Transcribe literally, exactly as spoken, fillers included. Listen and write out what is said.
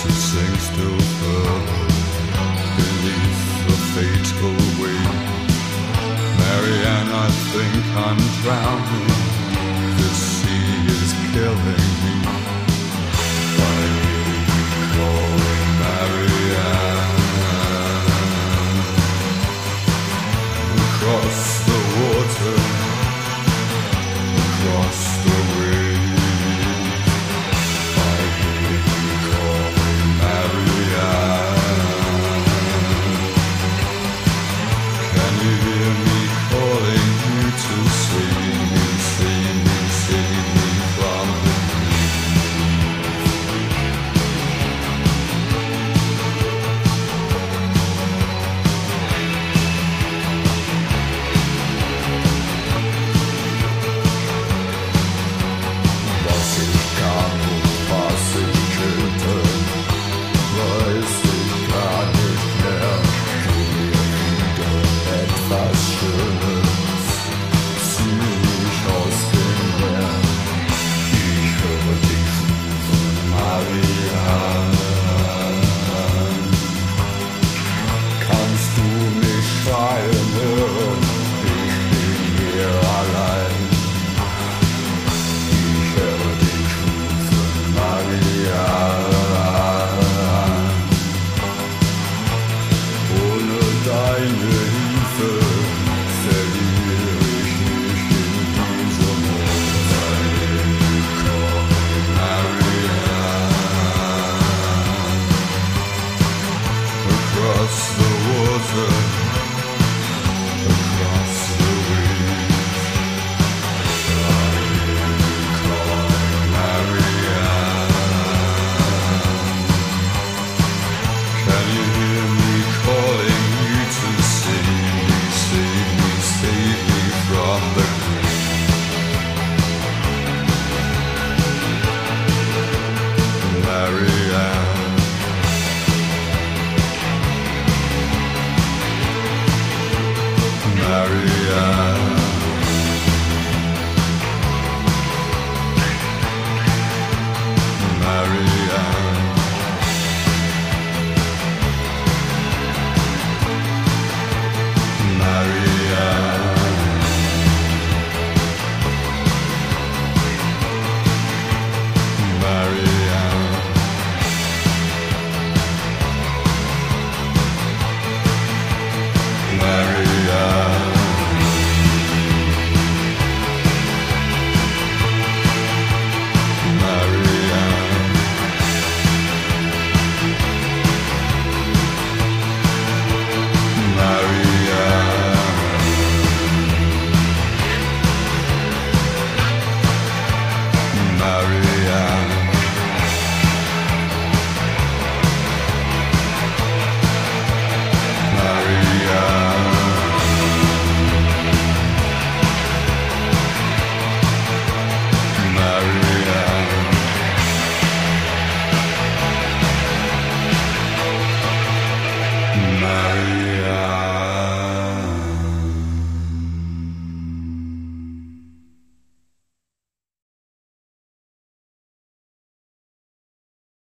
sink still further beneath the fateful weight. Marianne, I think I'm drowning. This sea is killing me. I hear you calling, Marianne. Across the water, across the waves, I hear you calling, Marianne. Can you hear me calling you to save me, save me, save me from the across the water, across the waves, I hear you calling, Marianne. Can you hear me calling you to save me, save me, save me from the grave? Marianne. Marianne, Marianne, Marianne.